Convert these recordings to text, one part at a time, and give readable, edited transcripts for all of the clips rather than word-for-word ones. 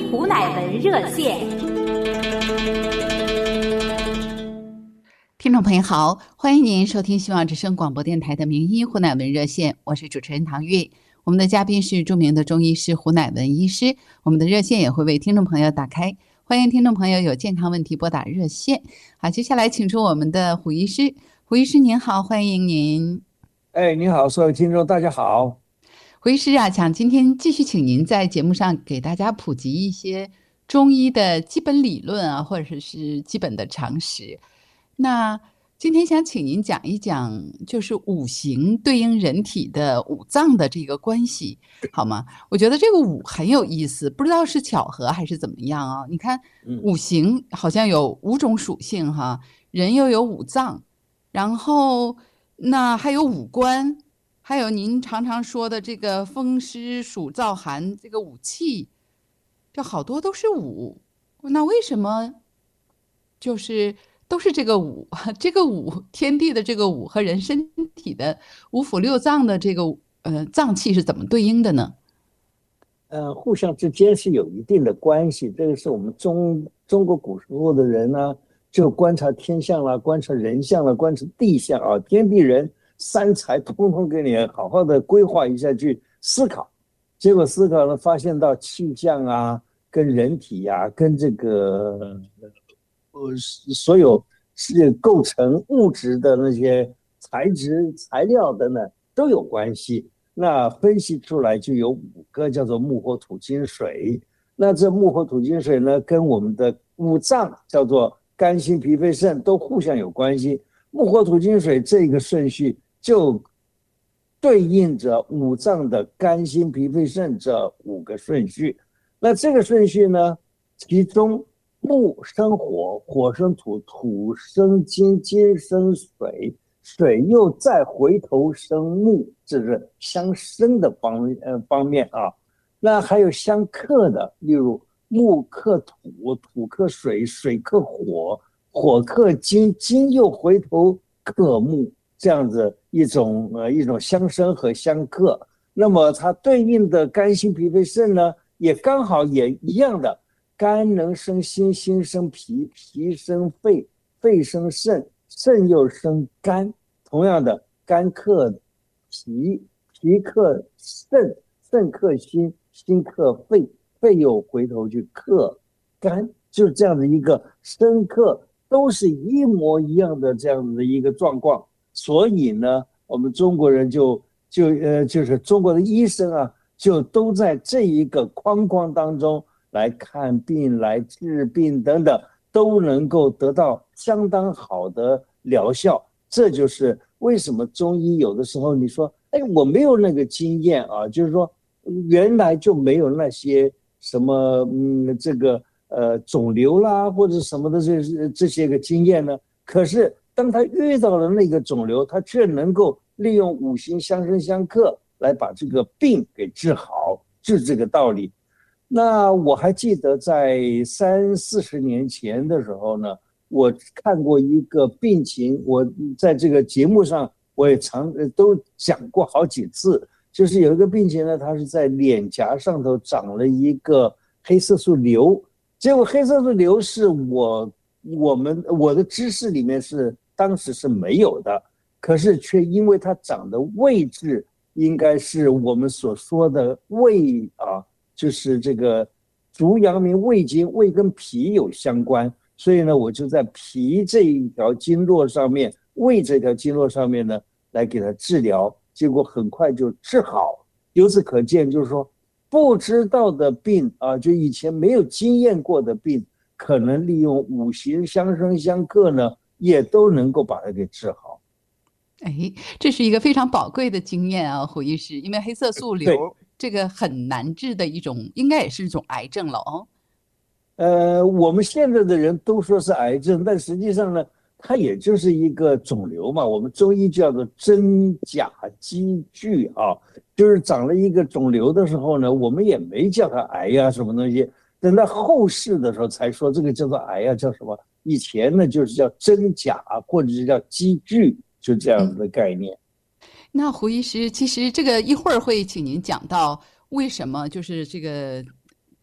胡乃文热线。 听众朋友好，欢迎您收听希望之声广播电台的名医胡乃文热线，我是主持人唐韵。我们的嘉宾是著名的中医师胡乃文医师，我们的热线也会为听众朋友打开，欢迎听众朋友有健康问题拨打热线。好，接下来请出我们的胡医师。胡医师您好，欢迎您。 你好，所有听众大家好。 胡医师啊，想今天继续请您在节目上给大家普及一些中医的基本理论啊，或者是基本的常识。那今天想请您讲一讲，就是五行对应人体的五脏的这个关系，好吗？我觉得这个五很有意思，不知道是巧合还是怎么样啊？你看，五行好像有5种属性哈，人又有五脏，然后那还有五官，还有您常常说的这个风湿暑燥寒这个五气，这好多都是五。那为什么就是都是这个五，这个五天地的这个五和人身体的五腑六脏的这个脏气是怎么对应的呢？ 互相之间是有一定的关系。这个是我们中国古时候的人呢，就观察天象啦，观察人象啦，观察地象啊，天地人三才通通给你好好的规划一下去思考。结果思考了，发现到气象啊，跟人体啊，跟这个所有是构成物质的那些材质材料等等都有关系。那分析出来就有5个，叫做木火土金水。那这木火土金水呢，跟我们的五脏叫做肝心脾肺肾都互相有关系。木火土金水这个顺序就对应着五脏的肝心脾肺肾这5个顺序。那这个顺序呢，其中木生火，火生土，土生金，金生水，水又再回头生木，这是相生的方面啊。那还有相克的，例如木克土，土克水，水克火，火克金，金又回头克木，这样子一种相生和相克。那么它对应的肝心脾肺肾呢，也刚好也一样的，肝能生心，心生脾，脾生肺，肺生肾，肾又生肝。同样的，肝克脾，脾克肾，肾克心，心克肺，肺又回头去克肝，就是这样的一个生克，都是一模一样的这样的一个状况。所以呢，我们中国人就是中国的医生啊，就都在这一个框框当中来看病、来治病等等，都能够得到相当好的疗效。这就是为什么中医有的时候你说，我没有那个经验啊，就是说原来就没有那些什么这个肿瘤啦或者什么的这些个经验呢。可是当他遇到了那个肿瘤，他却能够利用五行相生相克来把这个病给治好，治这个道理。那我还记得在30-40年前的时候呢，我看过一个病情，我在这个节目上我也都讲过好几次，就是有一个病情呢，它是在脸颊上头长了一个黑色素瘤。结果黑色素瘤是我的知识里面是当时是没有的，可是却因为它长的位置应该是我们所说的胃啊，就是这个足阳明胃经，胃跟脾有相关，所以呢，我就在脾这一条经络上面，胃这条经络上面呢，来给它治疗，结果很快就治好。由此可见，就是说不知道的病啊，就以前没有经验过的病，可能利用五行相生相克呢，也都能够把它给治好。 这是一个非常宝贵的经验啊，胡医师，因为黑色素瘤这个很难治的一种，应该也是一种癌症了哦。 我们现在的人都说是癌症，但实际上呢，它也就是一个肿瘤嘛。我们中医叫做真假积聚啊，就是长了一个肿瘤的时候呢，我们也没叫它癌呀什么东西，等到后世的时候才说这个叫做癌呀，叫什么？以前呢就是叫真假或者是叫积聚，就这样的概念。 那胡医师，其实这个一会儿会请您讲到为什么就是这个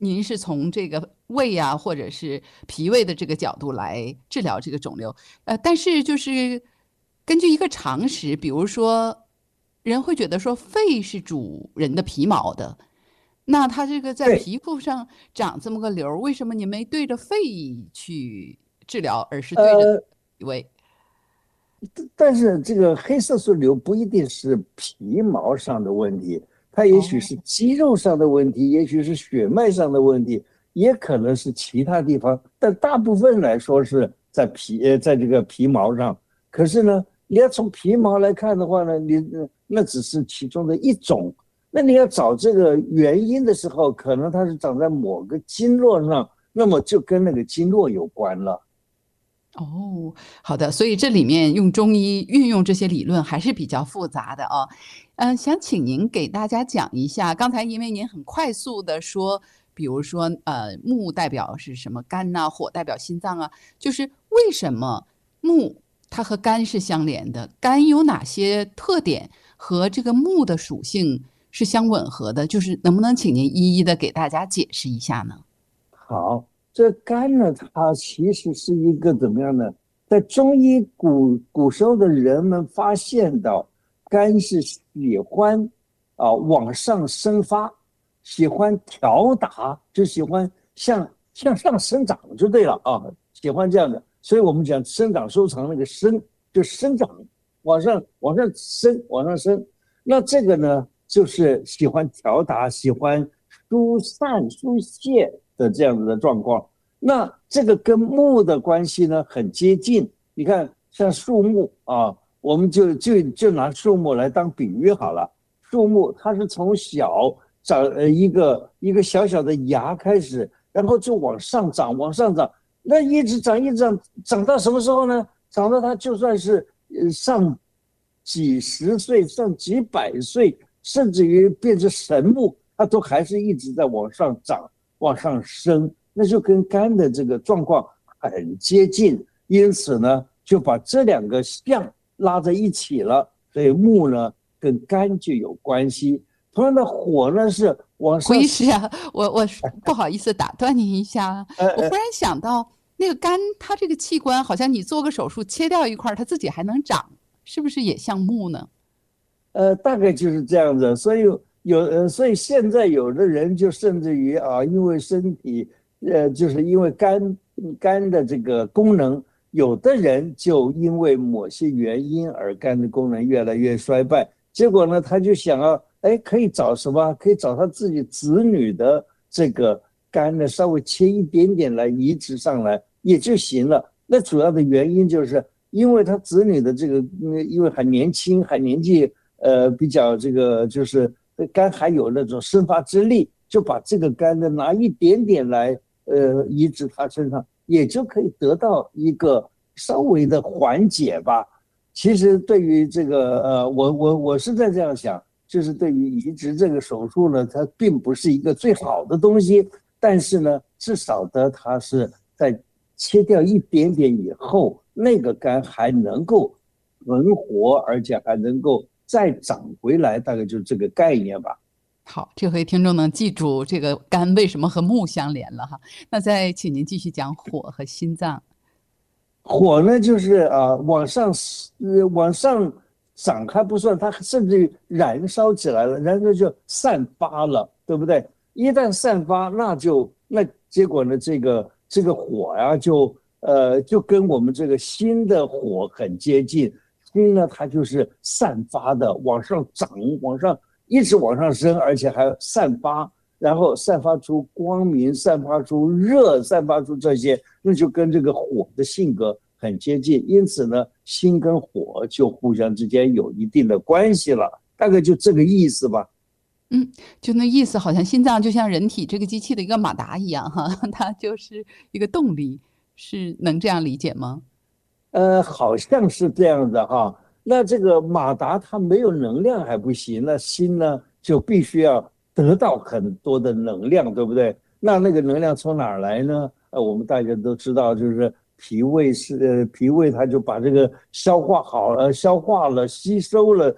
您是从这个胃啊，或者是脾胃的这个角度来治疗这个肿瘤。但是就是根据一个常识，比如说人会觉得说肺是主人的皮毛的，那它这个在对， 皮肤上长这么个瘤儿，为什么你没对着肺去治疗，而是对着呃， 脾胃？ 但是这个黑色素瘤不一定是皮毛上的问题，它也许是哦肌肉上的问题，也许是血脉上的问题，也可能是其他地方，但大部分来说是在这个皮毛上。可是呢，你要从皮毛来看的话呢，那只是其中的一种。那你要找这个原因的时候，可能它是长在某个经络上，那么就跟那个经络有关了。 哦，好的，所以这里面用中医运用这些理论还是比较复杂的啊。想请您给大家讲一下，刚才因为您很快速的说，比如说木代表是什么肝呐、火代表心脏啊，就是为什么木它和肝是相连的？肝有哪些特点和这个木的属性是相吻合的？就是能不能请您一一的给大家解释一下呢？ 好，这肝呢，它其实是一个怎么样呢？在中医古时候的人们发现到，肝是喜欢往上生发，喜欢调达，就喜欢向上生长就对了啊，喜欢这样的。所以我们讲生长收藏那个生，就生长，往上升，往上升。那这个呢，就是喜欢调达，喜欢疏散疏泄的这样子的状况。那这个跟木的关系呢很接近。你看，像树木啊，我们就拿树木来当比喻好了。树木它是从小长一个小小的芽开始，然后就往上长，往上长，那一直长，一直长，长到什么时候呢？长到它就算是上几十岁、上几百岁，甚至于变成神木，它都还是一直在往上长、往上升，那就跟肝的这个状况很接近。因此呢，就把这两个象拉在一起了，所以木呢跟肝就有关系。同样的火呢是往胡上， 医师啊，我不好意思打断您一下啊，我忽然想到，那个肝它这个器官，好像你做个手术切掉一块，它自己还能长，是不是也像木呢？ 大概就是这样子。所以所以现在有的人就甚至于因为身体，就是因为肝的这个功能，有的人就因为某些原因而肝的功能越来越衰败。结果呢，他就想要，哎，可以找什么？可以找他自己子女的这个肝呢，稍微切一点点来移植上来也就行了。那主要的原因就是因为他子女的这个，因为还年轻，还年纪。比较这个就是肝还有那种生发之力，就把这个肝呢拿一点点来移植他身上，也就可以得到一个稍微的缓解吧。其实对于这个我是在这样想，就是对于移植这个手术呢，它并不是一个最好的东西，但是呢，至少的它是在切掉一点点以后，那个肝还能够存活，而且还能够再长回来，大概就是这个概念吧。 好，这回听众能记住这个肝为什么和木相连了哈。那再请您继续讲火和心脏。 火呢，就是往上长还不算，它甚至于燃烧起来了，然后就散发了，对不对？一旦散发，那结果呢，这个火呀，就跟我们这个心的火很接近。心呢，它就是散发的，往上涨，一直往上升，而且还散发，然后散发出光明，散发出热，散发出这些，那就跟这个火的性格很接近。因此呢，心跟火就互相之间有一定的关系了，大概就这个意思吧。 就那意思，好像心脏就像人体这个机器的一个马达一样哈，它就是一个动力，是能这样理解吗？ 好像是这样的哈。那这个马达它没有能量还不行，那心呢就必须要得到很多的能量，对不对？那个能量从哪儿来呢？我们大家都知道，就是脾胃它就把这个消化好了，消化了，吸收了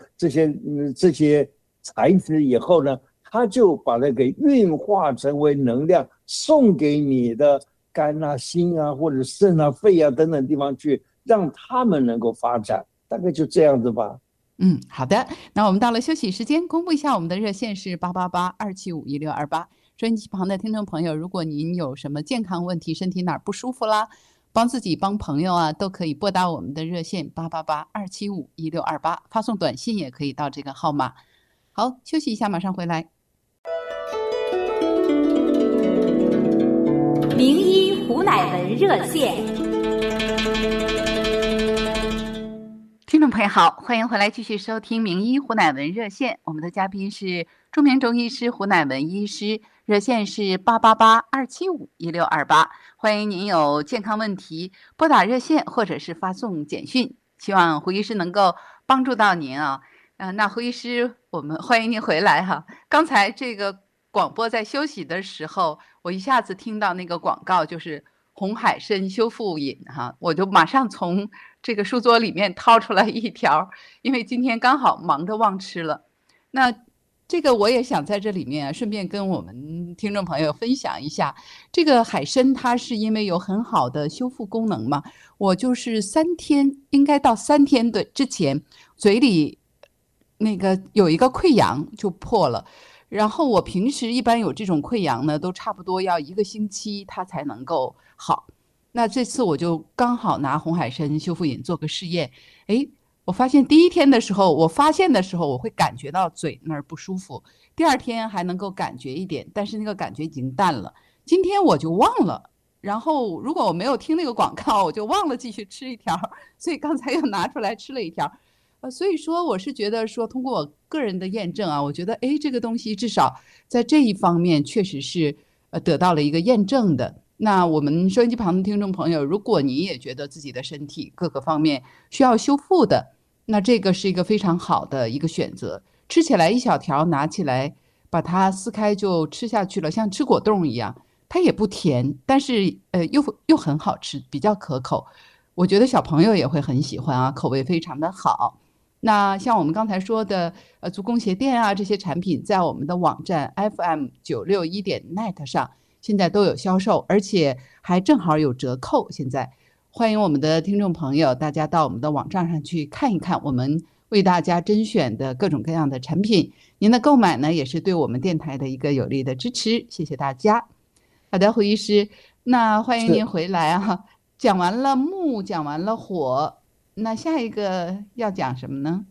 这些材质以后呢，它就把它给运化成为能量， 送给你的肝啊、心啊或者肾啊、肺啊等等地方去，让他们能够发展，大概就这样子吧。 好的，那我们到了休息时间，公布一下我们的热线是888-275-1628。收音机旁的听众朋友，如果您有什么健康问题，身体哪儿不舒服啦，帮自己帮朋友啊，都可以拨打我们的热线888-275-1628，发送短信也可以到这个号码。好，休息一下，马上回来。 名医胡乃文热线。 听众朋友好，欢迎回来继续收听名医胡乃文热线，我们的嘉宾是著名中医师胡乃文医师，热线是888-275-1628，欢迎您有健康问题拨打热线或者是发送简讯，希望胡医师能够帮助到您啊。那胡医师，我们欢迎您回来哈。刚才这个广播在休息的时候，我一下子听到那个广告，就是红海参修复饮哈，我就马上从这个书桌里面掏出来一条，因为今天刚好忙着忘吃了。那这个我也想在这里面顺便跟我们听众朋友分享一下，这个海参它是因为有很好的修复功能嘛，我就是3天，应该到3天的之前，嘴里那个有一个溃疡就破了。然后我平时一般有这种溃疡呢，都差不多要1个星期它才能够好。那这次我就刚好拿红海参修复饮做个试验，我发现第1天的时候，我发现的时候我会感觉到嘴那儿不舒服，第2天还能够感觉一点，但是那个感觉已经淡了。今天我就忘了，然后如果我没有听那个广告，我就忘了继续吃一条，所以刚才又拿出来吃了一条。所以说我是觉得说，通过我个人的验证啊，我觉得这个东西至少在这一方面确实是得到了一个验证的。那我们收音机旁的听众朋友，如果你也觉得自己的身体各个方面需要修复的，那这个是一个非常好的一个选择。吃起来一小条，拿起来把它撕开就吃下去了，像吃果冻一样，它也不甜，但是又很好吃，比较可口。我觉得小朋友也会很喜欢啊，口味非常的好。那像我们刚才说的足弓鞋垫啊，这些产品在我们的网站 FM961.net 上现在都有销售，而且还正好有折扣。现在欢迎我们的听众朋友，大家到我们的网站上去看一看，我们为大家甄选的各种各样的产品，您的购买呢也是对我们电台的一个有力的支持，谢谢大家。好的，胡医师，那欢迎您回来啊。讲完了木，讲完了火，那下一个要讲什么呢？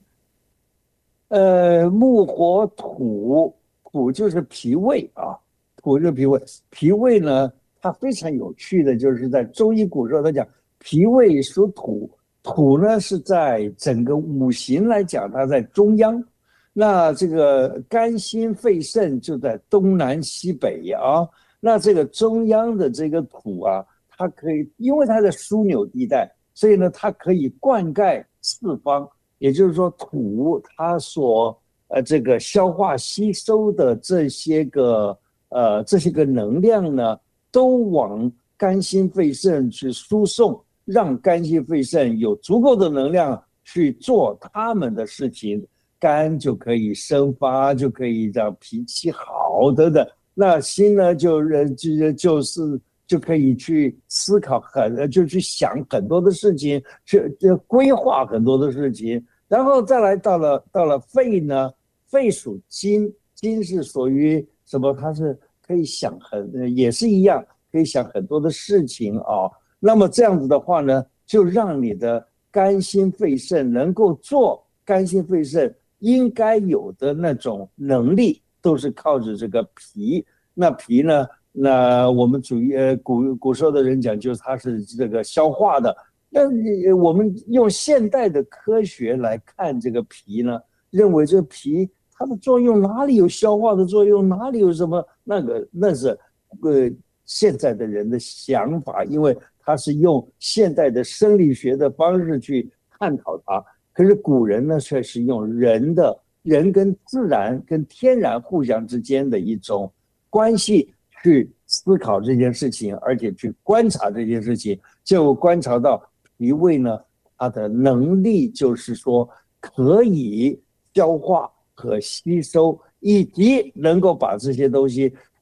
木火土，土就是脾胃啊，土就是脾胃。脾胃呢，它非常有趣的，就是在中医古时候，它讲脾胃属土，土呢是在整个五行来讲，它在中央。那这个肝心肺肾就在东南西北啊。那这个中央的这个土啊，它可以，因为它在枢纽地带，所以呢，它可以灌溉四方。也就是说，土它所这个消化吸收的这些个能量呢，都往肝心肺肾去输送，让肝心肺肾有足够的能量去做他们的事情，肝就可以生发，就可以让脾气好等等。那心呢，就可以去思考就去想很多的事情，去规划很多的事情。然后再来到了肺呢，肺属金，金是属于什么？它是可以想也是一样，可以想很多的事情啊。那么这样子的话呢，就让你的肝心肺肾能够做肝心肺肾应该有的那种能力，都是靠着这个脾。那脾呢，那我们古时候的人讲，就是它是这个消化的。那我们用现代的科学来看这个脾呢，认为这个脾它的作用哪里有消化的作用，哪里有什么那是现在的人的想法，因为它是用现代的生理学的方式去探讨它。可是古人呢，却是用人跟自然跟天然互相之间的一种关系去思考这件事情，而且去观察这件事情，就观察到脾胃呢，它的能力就是说可以消化和吸收，以及能够把这些东西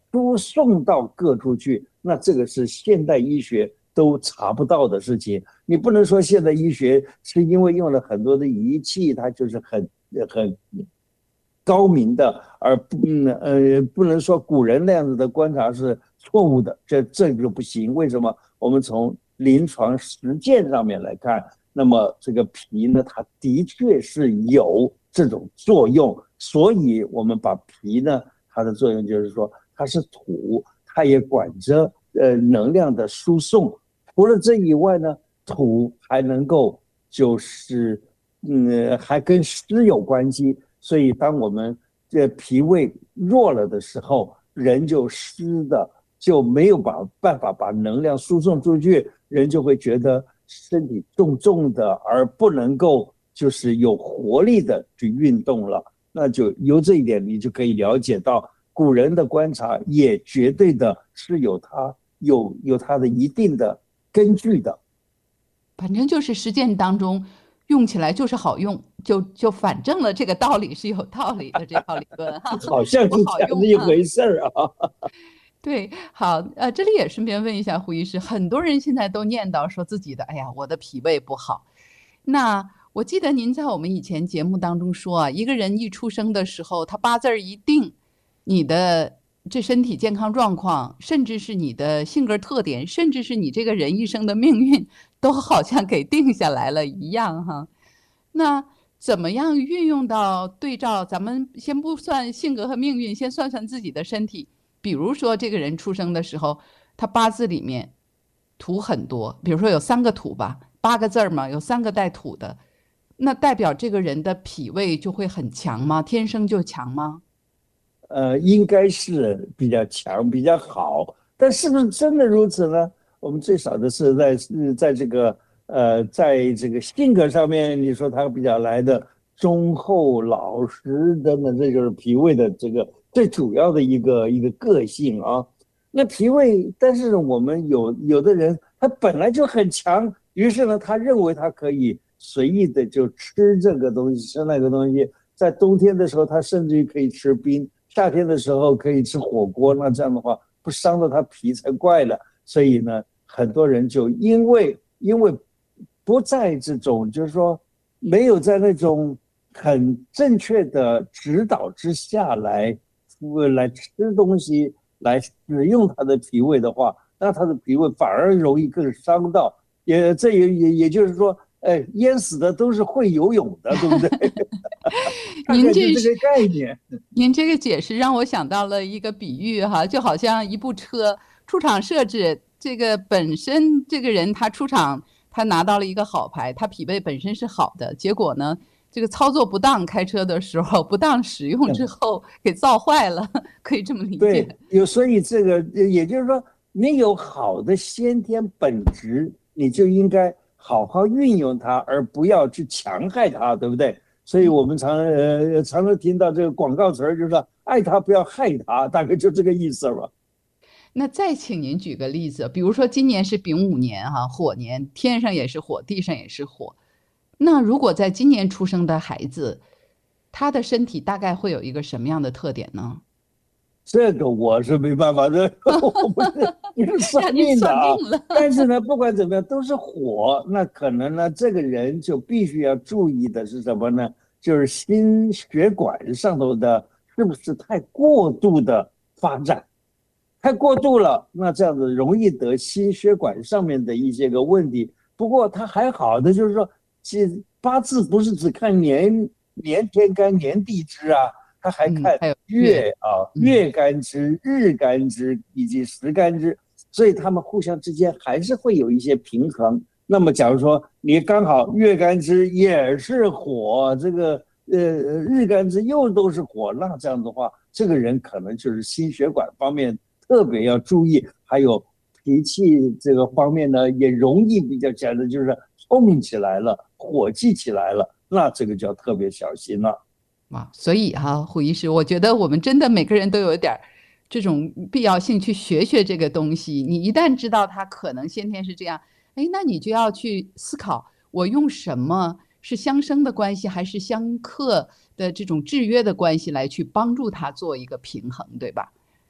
输送到各处去，那这个是现代医学都查不到的事情。你不能说现代医学是因为用了很多的仪器，它就是很高明的，而不能说古人那样子的观察是错误的，这个不行。为什么？我们从临床实践上面来看，那么这个脾呢，它的确是有这种作用，所以我们把脾呢，它的作用就是说它是土，它也管着能量的输送。除了这以外呢，土还能够就是还跟湿有关系。所以当我们这脾胃弱了的时候，人就湿的，就没有办法把能量输送出去，人就会觉得身体重重的，而不能够就是有活力的去运动了。那就由这一点你就可以了解到，古人的观察也绝对的是有它的一定的根据的。 反正就是实践当中用起来就是好用，就反正了这个道理是有道理的，这套理论好像是这样的一回事啊。 对，好，这里也顺便问一下胡医师，很多人现在都念叨说自己的，哎呀，我的脾胃不好。那我记得您在我们以前节目当中说啊，一个人一出生的时候，他八字一定，你的这身体健康状况，甚至是你的性格特点，甚至是你这个人一生的命运，都好像给定下来了一样哈。那怎么样运用到对照？咱们先不算性格和命运，先算算自己的身体。比如说，这个人出生的时候，他八字里面土很多，比如说有3个土吧，8个字嘛，有3个带土的，那代表这个人的脾胃就会很强吗？天生就强吗？ 应该是比较强，比较好，但是不是真的如此呢？我们最少的是在这个性格上面，你说他比较来的忠厚老实等等，这就是脾胃的这个最主要的一个个性啊。那脾胃，但是我们有的人他本来就很强，于是呢，他认为他可以随意的就吃这个东西，吃那个东西。在冬天的时候，他甚至于可以吃冰。夏天的时候可以吃火锅，那这样的话不伤到他脾才怪了。所以呢，很多人就因为不在这种就是说没有在那种很正确的指导之下来吃东西，来使用他的脾胃的话，那他的脾胃反而容易更伤到。也就是说，淹死的都是会游泳的，对不对？ 您这个概念， 您这个解释让我想到了一个比喻哈，就好像一部车出厂设置，这个本身这个人他出厂他拿到了一个好牌，他脾胃本身是好的，结果呢，这个操作不当，开车的时候不当使用之后给造坏了，可以这么理解。 对，所以这个也就是说，你有好的先天本质，你就应该好好运用它，而不要去强害它，对不对？所以我们常常听到这个广告词，就是说爱他不要害他，大概就这个意思吧。 那再请您举个例子，比如说今年是丙午年哈，火年，天上也是火，地上也是火。那如果在今年出生的孩子，他的身体大概会有一个什么样的特点呢？ 这个我是没办法，我不是算命的啊。但是呢，不管怎么样都是火，那可能呢，这个人就必须要注意的是什么呢？就是心血管上头的是不是太过度的发展，太过度了，那这样子容易得心血管上面的一些个问题。不过他还好的就是说，其实八字不是只看年天干年地支啊。他还看月干支、日干支以及时干支，所以他们互相之间还是会有一些平衡。那么，假如说你刚好月干支也是火，这个日干支又都是火，那这样的话，这个人可能就是心血管方面特别要注意，还有脾气这个方面呢，也容易比较讲的就是冲起来了，火气起来了，那这个就要特别小心了。 哇，所以胡医师，我觉得我们真的每个人都有点这种必要性去学学这个东西。你一旦知道它可能先天是这样，那你就要去思考，我用什么是相生的关系，还是相克的这种制约的关系来去帮助他做一个平衡，对吧？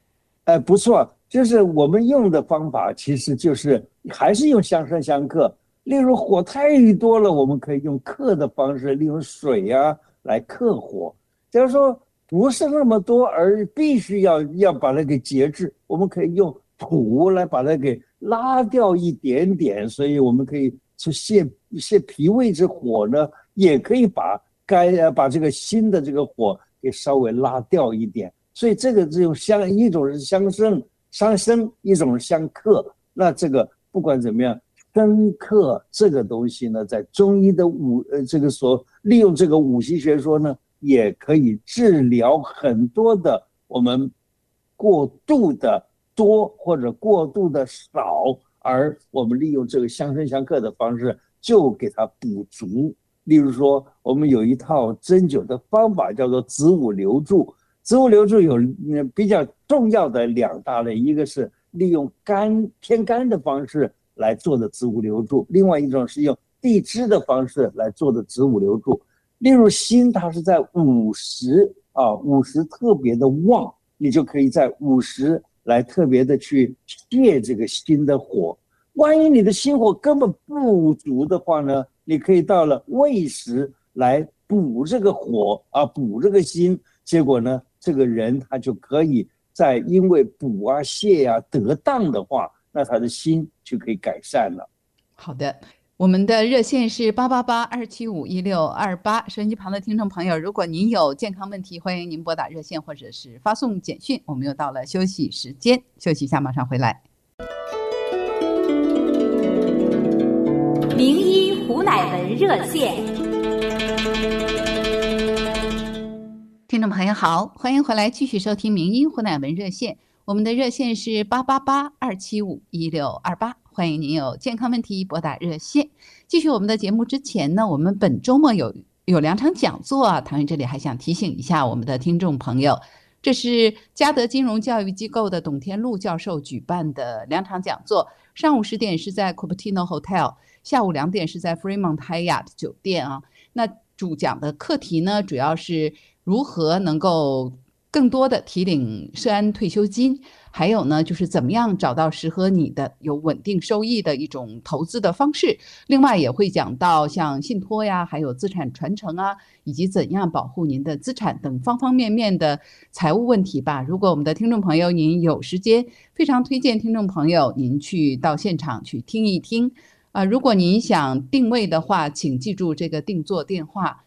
不错，就是我们用的方法其实就是还是用相生相克。例如火太多了，我们可以用克的方式，利用水啊来克火。假如说不是那么多，而必须要把它给节制，我们可以用土来把它给拉掉一点点。所以我们可以去泄脾胃之火呢，也可以把这个心的这个火给稍微拉掉一点。所以这个只有一种是相生，一种是相克。那这个不管怎么样，生克这个东西呢，在中医的这个利用这个五行学说呢，也可以治疗很多的我们过度的多或者过度的少，而我们利用这个相生相克的方式就给它补足。例如说，我们有一套针灸的方法叫做子午流注。子午流注有比较重要的2大类，一个是利用偏干的方式来做的子午流注，另外一种是用地支的方式来做的子午流注。例如心，它是在午时特别的旺，你就可以在午时来特别的去泄这个心的火。万一你的心火根本不足的话呢，你可以到了未时来补这个火补这个心。结果呢，这个人他就可以因为补啊泻啊得当的话，那他的心就可以改善了。 好的，我们的热线是888-275-1628。收音机旁的听众朋友，如果您有健康问题，欢迎您拨打热线或者是发送简讯。我们又到了休息时间，休息一下马上回来。 名医胡乃文热线。 听众朋友好，欢迎回来继续收听名医胡乃文热线。我们的热线是888-275-1628，欢迎您有健康问题拨打热线。继续我们的节目之前呢，我们本周末有2场讲座啊，唐云这里还想提醒一下我们的听众朋友，这是嘉德金融教育机构的董天禄教授举办的2场讲座，上午10点是在 Cupertino Hotel， 下午2点是在 Fremont Hyatt 酒店啊。那主讲的课题呢，主要是如何能够更多的提领社安退休金，还有呢就是怎么样找到适合你的有稳定收益的一种投资的方式。另外也会讲到像信托呀，还有资产传承啊，以及怎样保护您的资产等方方面面的财务问题吧。如果我们的听众朋友您有时间，非常推荐听众朋友您去到现场去听一听。如果您想定位的话，请记住这个定座电话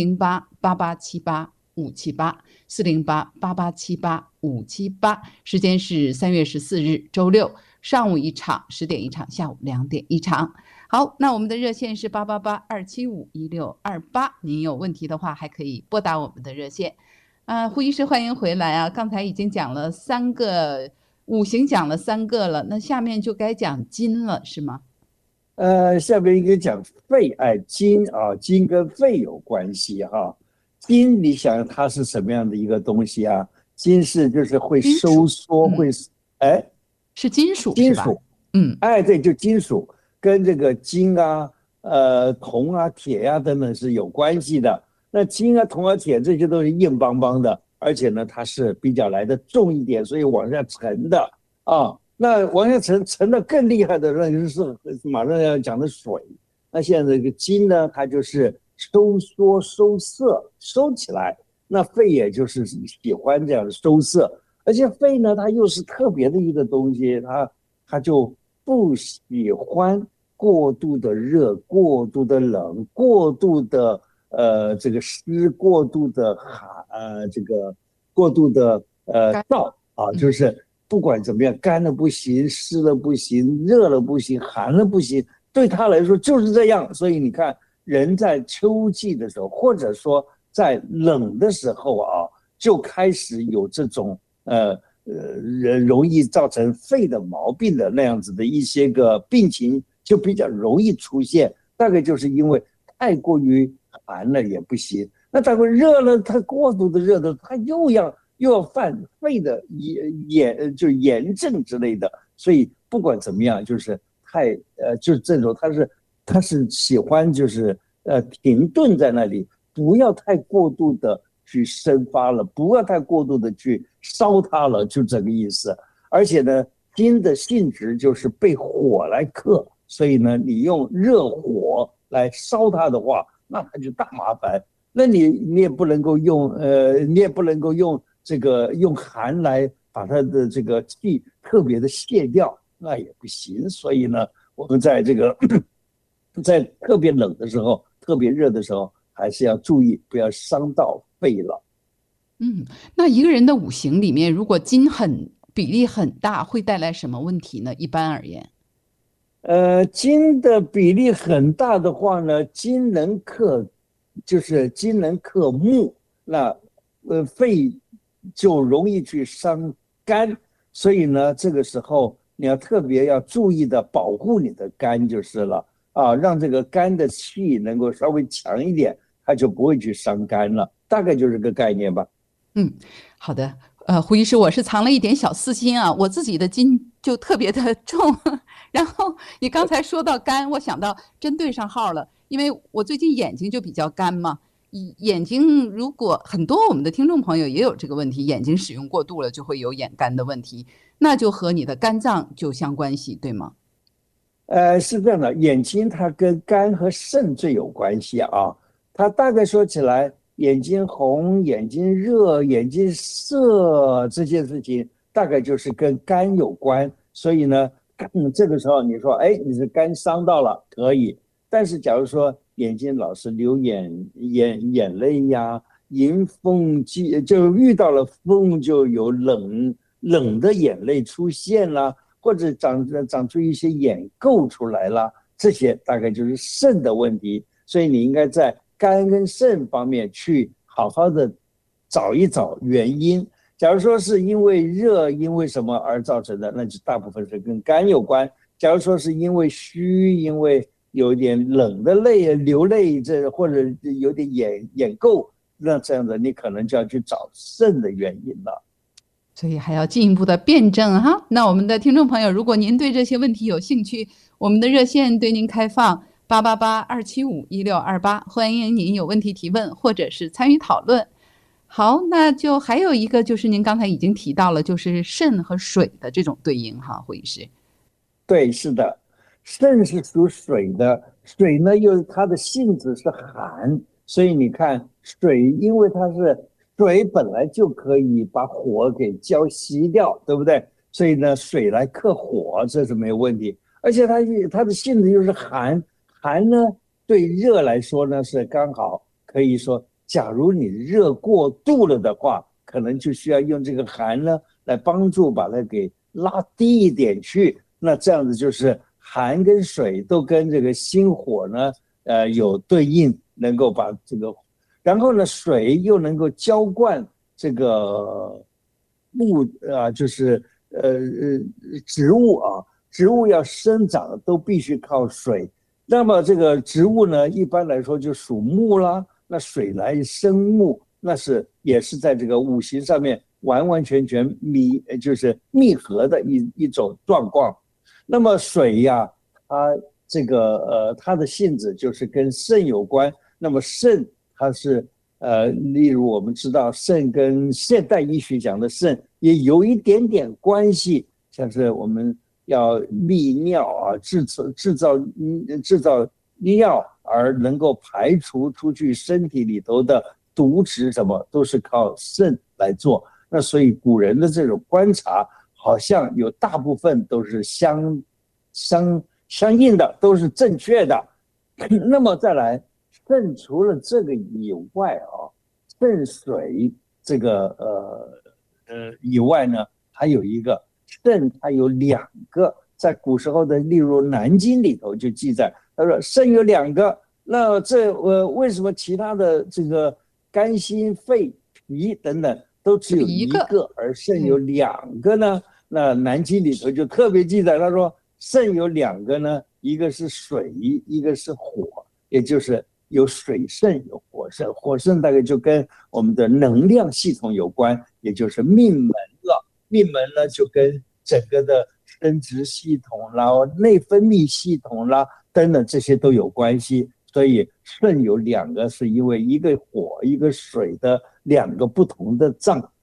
408-8878-578，408-8878-578，时间是3月14日周六，上午1场，10点1场，下午2点1场。好，那我们的热线是888-275-1628，您有问题的话还可以拨打我们的热线。胡医师欢迎回来啊！刚才已经讲了3个五行，讲了3个了，那下面就该讲金了，是吗？ 下面应该讲肺，金啊，金跟肺有关系哈。金，你想它是什么样的一个东西啊？金就是会收缩， 是金属， 金属，对，就金属，跟这个金啊、铜啊、铁啊等等是有关系的。那金啊、铜啊、铁这些都是硬邦邦的，而且呢，它是比较来的重一点，所以往下沉的啊。那往下沉的更厉害的，那就是马上要讲的水。那现在这个金呢，它就是收缩、收涩、收起来。那肺也就是喜欢这样的收涩，而且肺呢，它又是特别的一个东西，它就不喜欢过度的热、过度的冷、过度的这个湿、过度的过度的燥啊，就是不管怎么样，干了不行，湿了不行，热了不行，寒了不行，对他来说就是这样。所以你看，人在秋季的时候，或者说在冷的时候啊，就开始有这种容易造成肺的毛病的那样子的一些个病情，就比较容易出现。大概就是因为太过于寒了也不行，那太过热了，太过度的热的，它又要犯肺的炎症之类的。所以不管怎么样，就是就是这种他是喜欢就是停顿在那里，不要太过度的去生发了，不要太过度的去烧它了，就这个意思。 而且呢，金的性质就是被火来克，所以呢，你用热火来烧它的话，那它就大麻烦。那你也不能够用你也不能够用用寒来把它的这个气特别的卸掉，那也不行。所以呢，我们在在特别冷的时候、特别热的时候，还是要注意不要伤到肺了。 那一个人的五行里面，如果金比例很大，会带来什么问题呢？一般而言， 金的比例很大的话呢，金能克木，那肺就容易去伤肝，所以呢，这个时候你要特别要注意的保护你的肝就是了啊，让这个肝的气能够稍微强一点，它就不会去伤肝了，大概就是这个概念吧。 好的。胡医师，我是藏了一点小私心啊，我自己的金就特别的重。然后你刚才说到肝，我想到真对上号了，因为我最近眼睛就比较干嘛。眼睛如果很多我们的听众朋友也有这个问题，眼睛使用过度了就会有眼干的问题，那就和你的肝脏就相关系，对吗？ 是这样的，眼睛它跟肝和肾最有关系啊。它大概说起来，眼睛红、眼睛热、眼睛涩这件事情，大概就是跟肝有关。所以呢，这个时候你说，哎，你是肝伤到了，可以。但是假如说眼睛老是流眼泪呀，迎风就遇到了风就有冷的眼泪出现啦。或者长出一些眼垢出来了，这些大概就是肾的问题。所以你应该在肝跟肾方面去好好的找一找原因。假如说是因为热，因为什么而造成的，那就大部分是跟肝有关。假如说是因为虚，因为有点冷的泪流泪，或者有点眼垢，那这样的你可能就要去找肾的原因了。 所以还要进一步的辩证哈。那我们的听众朋友，如果您对这些问题有兴趣，我们的热线对您开放888-275-1628，欢迎您有问题提问或者是参与讨论。好，那就还有一个就是您刚才已经提到了，就是肾和水的这种对应哈，胡医师。 对，是的，肾是属水的，水呢又它的性质是寒，所以你看水，因为它是水本来就可以把火给浇熄掉，对不对？所以呢，水来克火，这是没有问题。而且它的性质又是寒，寒呢对热来说呢是刚好可以说，假如你热过度了的话，可能就需要用这个寒呢来帮助把它给拉低一点去。那这样子就是寒跟水都跟这个心火呢有对应，能够把这个。然后呢，水又能够浇灌这个就是植物啊，植物要生长都必须靠水。那么这个植物呢，一般来说就属木啦，那水来生木，那也是在这个五行上面完完全全就是密合的一种状况。那么水呀，它的性质就是跟肾有关。那么肾它是例如我们知道肾跟现代医学讲的肾也有一点点关系，像是我们要泌尿啊，制造尿而能够排除出去身体里头的毒质，什么都是靠肾来做。那所以古人的这种观察，好像有大部分都是相应的，都是正确的。那么再来，肾除了这个以外啊，肾水这个以外呢，还有一个肾，它有两个，在古时候的，例如《南经》里头就记载，他说肾有两个。那为什么其他的这个肝、心、肺、脾等等都只有一个，而肾有两个呢？那《南经》里头就特别记载，他说肾有两个呢，一个是水，一个是火，也就是有水肾有火肾。火肾大概就跟我们的能量系统有关，也就是命门了。命门呢就跟整个的生殖系统啦、内分泌系统啦等等这些都有关系。所以肾有两个，是因为一个火一个水的两个不同的脏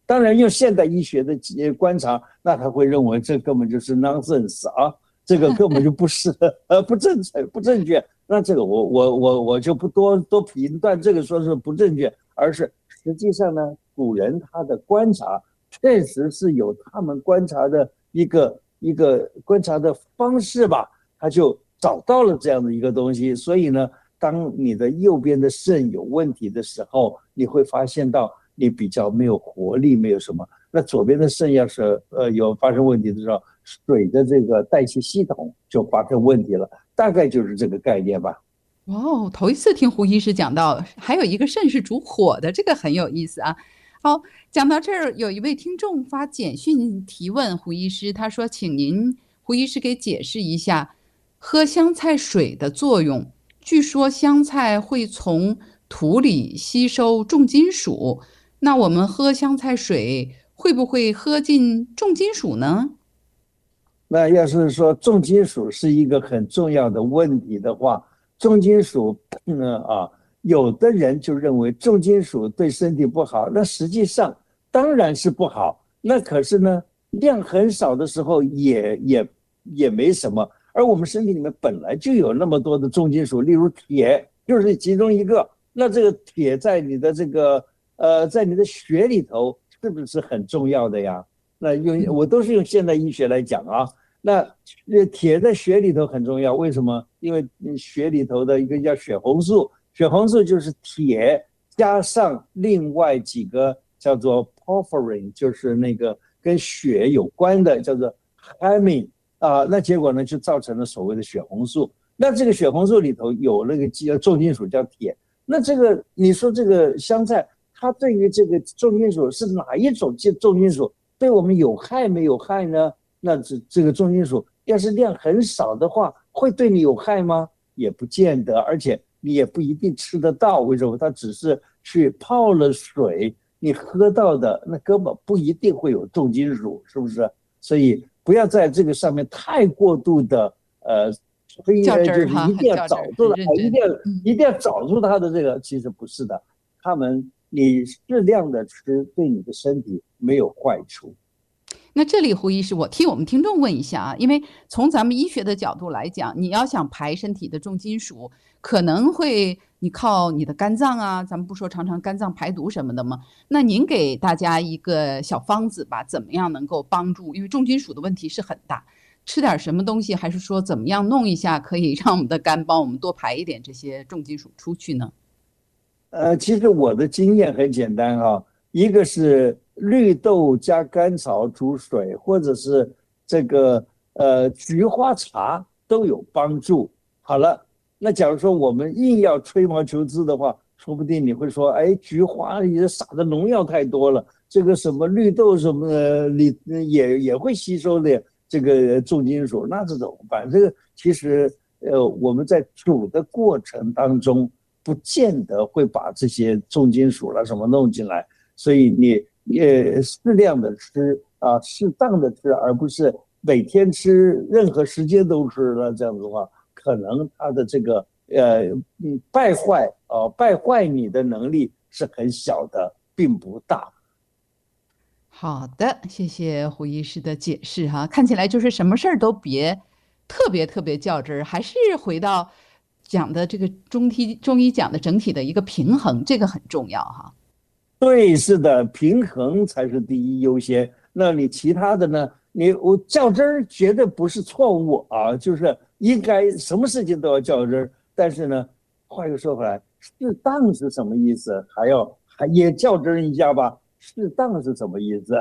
当然，用现代医学的观察，那他会认为这根本就是 nonsense 啊，这个根本就不是不正确。那这个我就不多评断这个说是不正确，而是实际上呢，古人他的观察确实是有他们观察的一个观察的方式吧，他就找到了这样的一个东西。所以呢，当你的右边的肾有问题的时候，你会发现到你比较没有活力，没有什么。那左边的肾要是有发生问题的时候，水的这个代谢系统就发生问题了，大概就是这个概念吧。 哇哦，头一次听胡医师讲到还有一个肾是主火的，这个很有意思啊。好，讲到这儿，有一位听众发简讯提问胡医师，他说请您胡医师给解释一下喝香菜水的作用。据说香菜会从土里吸收重金属，那我们喝香菜水会不会喝进重金属呢？ 那要是说重金属是一个很重要的问题的话，重金属有的人就认为重金属对身体不好，那实际上当然是不好。那可是呢，量很少的时候也没什么。而我们身体里面本来就有那么多的重金属，例如铁就是其中一个。那这个铁在你的在你的血里头是不是很重要的呀？那我都是用现代医学来讲啊。那铁在血里头很重要，为什么？因为血里头的一个叫血红素，血红素就是铁加上另外几个叫做 porphyrin， 就是那个跟血有关的叫做 hemin 那结果呢就造成了所谓的血红素。那这个血红素里头有那个重金属叫铁。那这个你说这个香菜，它对于这个重金属是哪一种重金属对我们有害没有害呢？那这个重金属要是量很少的话，会对你有害吗？也不见得，而且你也不一定吃得到。为什么？它只是去泡了水，你喝到的那根本不一定会有重金属，是不是？所以不要在这个上面太过度的就是一定要找出来，一定要找出它的这个，其实不是的。你适量的吃，对你的身体没有坏处。 那这里胡医师，我替我们听众问一下啊，因为从咱们医学的角度来讲，你要想排身体的重金属，可能会你靠你的肝脏啊，咱们不说常常肝脏排毒什么的吗？那您给大家一个小方子吧，怎么样能够帮助？因为重金属的问题是很大，吃点什么东西，还是说怎么样弄一下，可以让我们的肝帮我们多排一点这些重金属出去呢？ 其实我的经验很简单啊，一个是绿豆加甘草煮水，或者是这个菊花茶都有帮助。好了，那假如说我们硬要吹毛求疵的话，说不定你会说，哎，菊花里撒的农药太多了，这个什么绿豆什么里也会吸收的这个重金属，那这怎么办？这个其实我们在煮的过程当中，不见得会把这些重金属了什么弄进来，所以你适量的吃适当的吃，而不是每天吃，任何时间都吃了，这样子的话，可能它的这个败坏你的能力是很小的，并不大。 好的，谢谢胡医师的解释哈。看起来就是什么事儿都别特别较真儿，还是回到讲的这个中医讲的整体的一个平衡，这个很重要哈。 对，是的，平衡才是第一优先。那你其他的呢？我较真儿绝对不是错误啊，就是应该什么事情都要较真儿。但是呢，话又说回来，适当是什么意思？也较真儿一下吧。适当是什么意思？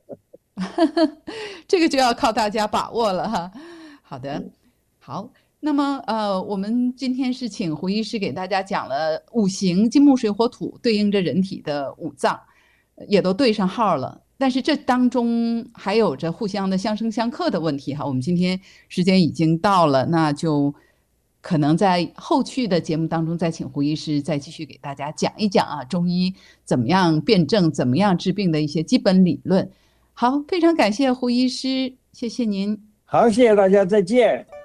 这个就要靠大家把握了哈。好的，好。那么我们今天是请胡医师给大家讲了五行金木水火土对应着人体的五脏，也都对上号了。但是这当中还有着互相的相生相克的问题哈。我们今天时间已经到了，那就可能在后续的节目当中再请胡医师再继续给大家讲一讲啊，中医怎么样辩证，怎么样治病的一些基本理论。好，非常感谢胡医师，谢谢您。 好，谢谢大家，再见。